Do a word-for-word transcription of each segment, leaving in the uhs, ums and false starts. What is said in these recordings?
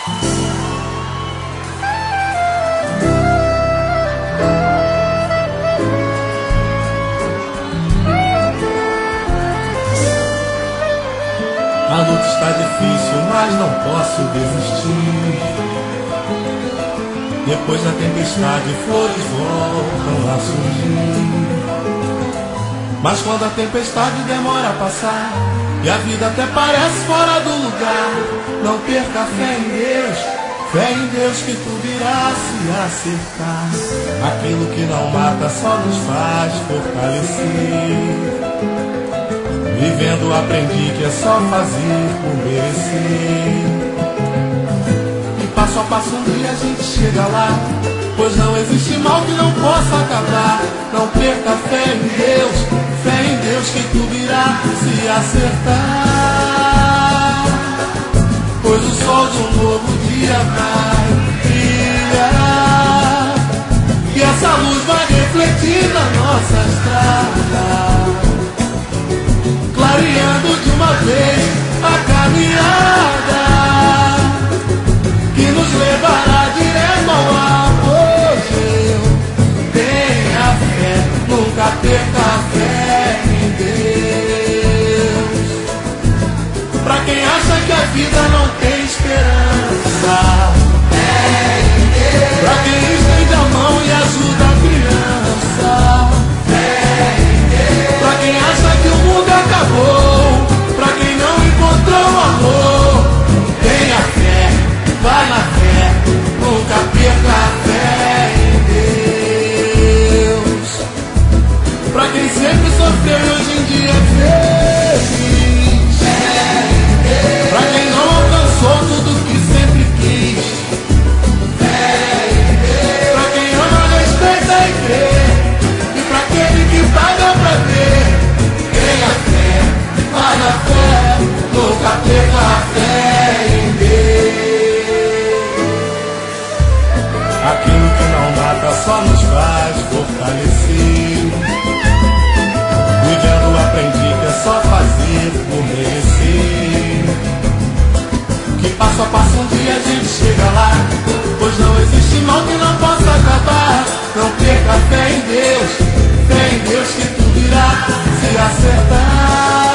A luta está difícil, mas não posso desistir. Depois da tempestade, flores voltam a surgir. Mas quando a tempestade demora a passar e a vida até parece fora do lugar, não perca a fé em Deus, fé em Deus que tudo irá se acertar. Aquilo que não mata só nos faz fortalecer. Vivendo aprendi que é só fazer por merecer. E passo a passo um dia a gente chega lá, pois não existe mal que não possa acabar. Não perca a fé em Deus, fé em Deus que tudo irá se acertar. Pois o sol de um novo dia vai brilhar, e essa luz vai refletir na nossa estrada, clareando de uma vez a caminhada que nos levará direto ao apogeu. Tenha fé, nunca perca a fé em Deus. Pra quem acha que a vida não tem esperança, fé em Deus. Pra quem estende a mão e ajuda a criança, fé em Deus. Pra quem acha que o mundo acabou, pra quem não encontrou amor, tenha fé, vai na fé, nunca perca a fé em Deus. Pra quem sempre sofreu e hoje em dia é feliz, fé em Deus. Pra quem não alcançou tudo que sempre quis, fé em Deus. Pra quem ama, respeita e crê, e pra aquele que paga pra ver, tenha fé, vai na fé, nunca perca a fé em Deus. Aquilo que não mata só nos faz fortalecer. Cuidando aprendi que é só fazer por merecer. Que passo a passo um dia a gente chega lá, pois não existe mal que não possa acabar. Não perca a fé em Deus, fé em Deus que tudo irá se acertar.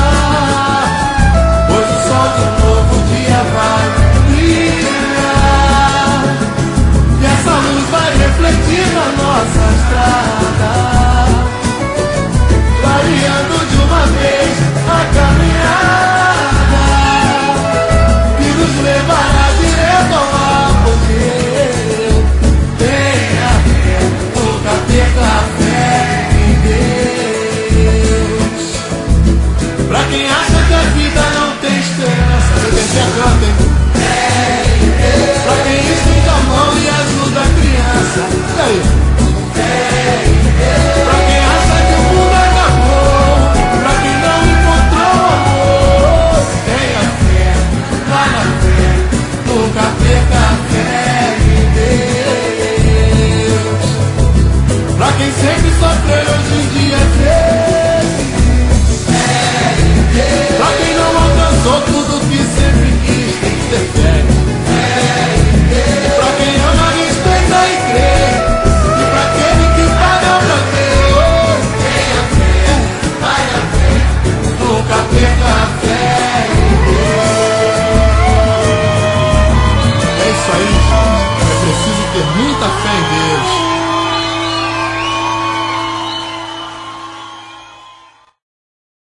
Pois o sol de um novo dia vai brilhar, e essa luz vai refletir na nossa estrada, clareando de uma vez a caminhada que nos levará direto ao apogeu. Tenha fé, nunca perca a fé em Deus. Pra quem acha que a vida não tem esperança, eu deixei a canta, hein? Pra quem estende a mão e ajuda a criança, e aí? Pra quem acha que o mundo acabou, pra quem não encontrou amor, tenha fé, vai na fé, nunca perca a fé em Deus. Pra quem sempre sofreu e hoje em dia é feliz, pra quem não alcançou tudo que sempre quis, tem que ter fé. Pra quem ama, respeita e crê, e pra aquele que paga pra Deus, tenha fé, vai na fé, nunca perca a fé em Deus. É isso aí, gente. É preciso ter muita fé em